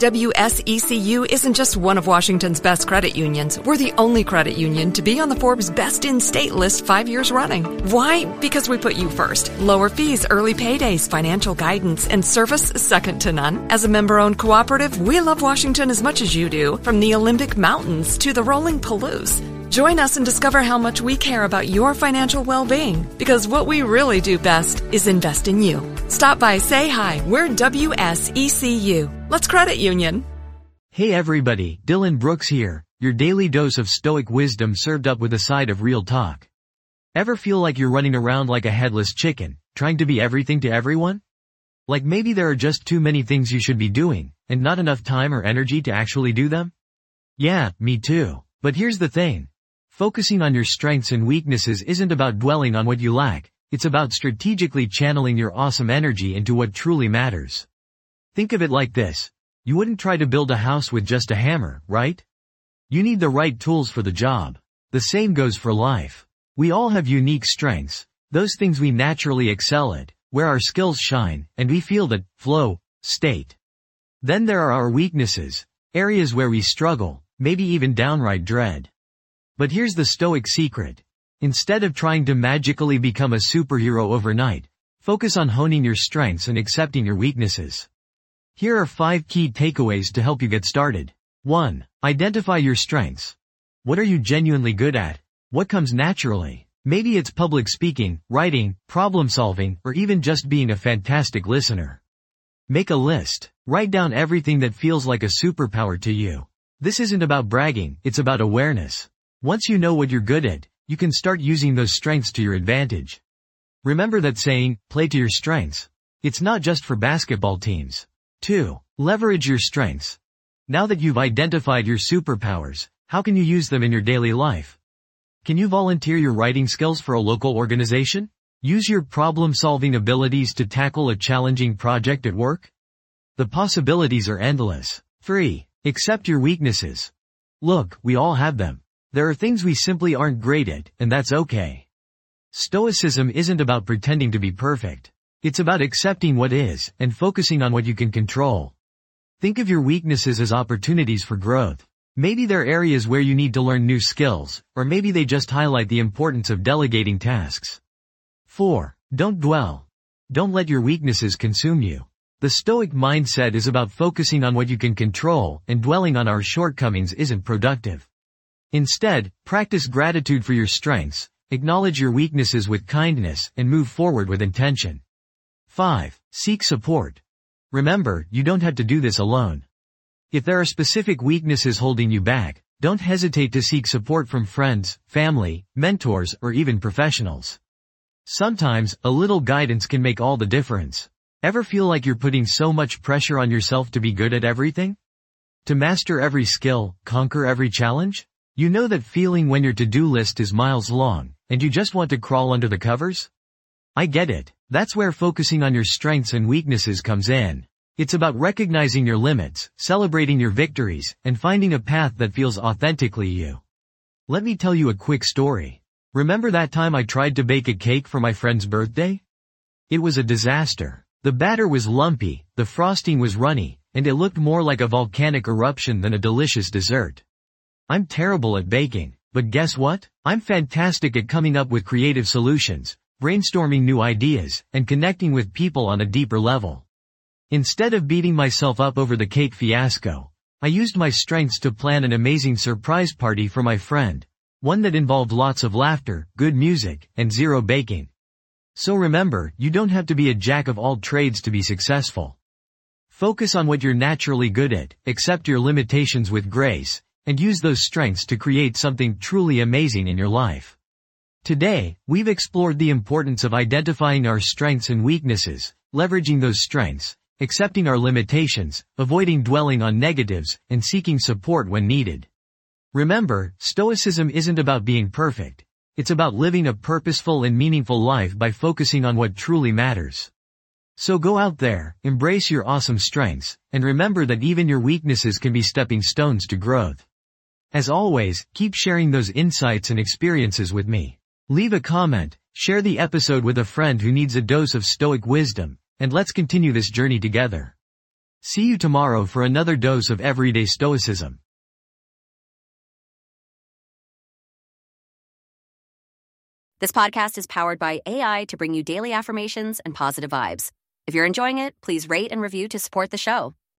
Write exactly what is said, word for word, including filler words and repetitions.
W S E C U isn't just one of Washington's best credit unions. We're the only credit union to be on the Forbes Best in State list five years running. Why? Because we put you first. Lower fees, early paydays, financial guidance, and service second to none. As a member-owned cooperative, we love Washington as much as you do, from the Olympic Mountains to the rolling Palouse. Join us and discover how much we care about your financial well-being, because what we really do best is invest in you. Stop by, say hi. We're W S E C U. Let's credit union. Hey everybody, Dylan Brooks here, your daily dose of stoic wisdom served up with a side of real talk. Ever feel like you're running around like a headless chicken, trying to be everything to everyone? Like maybe there are just too many things you should be doing, and not enough time or energy to actually do them? Yeah, me too. But here's the thing. Focusing on your strengths and weaknesses isn't about dwelling on what you lack, it's about strategically channeling your awesome energy into what truly matters. Think of it like this. You wouldn't try to build a house with just a hammer, right? You need the right tools for the job. The same goes for life. We all have unique strengths, those things we naturally excel at, where our skills shine, and we feel that flow state. Then there are our weaknesses, areas where we struggle, maybe even downright dread. But here's the stoic secret. Instead of trying to magically become a superhero overnight, focus on honing your strengths and accepting your weaknesses. Here are five key takeaways to help you get started. one. Identify your strengths. What are you genuinely good at? What comes naturally? Maybe it's public speaking, writing, problem solving, or even just being a fantastic listener. Make a list. Write down everything that feels like a superpower to you. This isn't about bragging, it's about awareness. Once you know what you're good at, you can start using those strengths to your advantage. Remember that saying, play to your strengths. It's not just for basketball teams. two. Leverage your strengths. Now that you've identified your superpowers, how can you use them in your daily life? Can you volunteer your writing skills for a local organization? Use your problem-solving abilities to tackle a challenging project at work? The possibilities are endless. three. Accept your weaknesses. Look, we all have them. There are things we simply aren't great at, and that's okay. Stoicism isn't about pretending to be perfect. It's about accepting what is, and focusing on what you can control. Think of your weaknesses as opportunities for growth. Maybe they're areas where you need to learn new skills, or maybe they just highlight the importance of delegating tasks. four. Don't dwell. Don't let your weaknesses consume you. The Stoic mindset is about focusing on what you can control, and dwelling on our shortcomings isn't productive. Instead, practice gratitude for your strengths, acknowledge your weaknesses with kindness, and move forward with intention. five. Seek support. Remember, you don't have to do this alone. If there are specific weaknesses holding you back, don't hesitate to seek support from friends, family, mentors, or even professionals. Sometimes, a little guidance can make all the difference. Ever feel like you're putting so much pressure on yourself to be good at everything? To master every skill, conquer every challenge? You know that feeling when your to-do list is miles long, and you just want to crawl under the covers? I get it. That's where focusing on your strengths and weaknesses comes in. It's about recognizing your limits, celebrating your victories, and finding a path that feels authentically you. Let me tell you a quick story. Remember that time I tried to bake a cake for my friend's birthday? It was a disaster. The batter was lumpy, the frosting was runny, and it looked more like a volcanic eruption than a delicious dessert. I'm terrible at baking, but guess what? I'm fantastic at coming up with creative solutions, brainstorming new ideas, and connecting with people on a deeper level. Instead of beating myself up over the cake fiasco, I used my strengths to plan an amazing surprise party for my friend, one that involved lots of laughter, good music, and zero baking. So remember, you don't have to be a jack of all trades to be successful. Focus on what you're naturally good at, accept your limitations with grace, and use those strengths to create something truly amazing in your life. Today, we've explored the importance of identifying our strengths and weaknesses, leveraging those strengths, accepting our limitations, avoiding dwelling on negatives, and seeking support when needed. Remember, Stoicism isn't about being perfect. It's about living a purposeful and meaningful life by focusing on what truly matters. So go out there, embrace your awesome strengths, and remember that even your weaknesses can be stepping stones to growth. As always, keep sharing those insights and experiences with me. Leave a comment, share the episode with a friend who needs a dose of Stoic wisdom, and let's continue this journey together. See you tomorrow for another dose of everyday stoicism. This podcast is powered by A I to bring you daily affirmations and positive vibes. If you're enjoying it, please rate and review to support the show.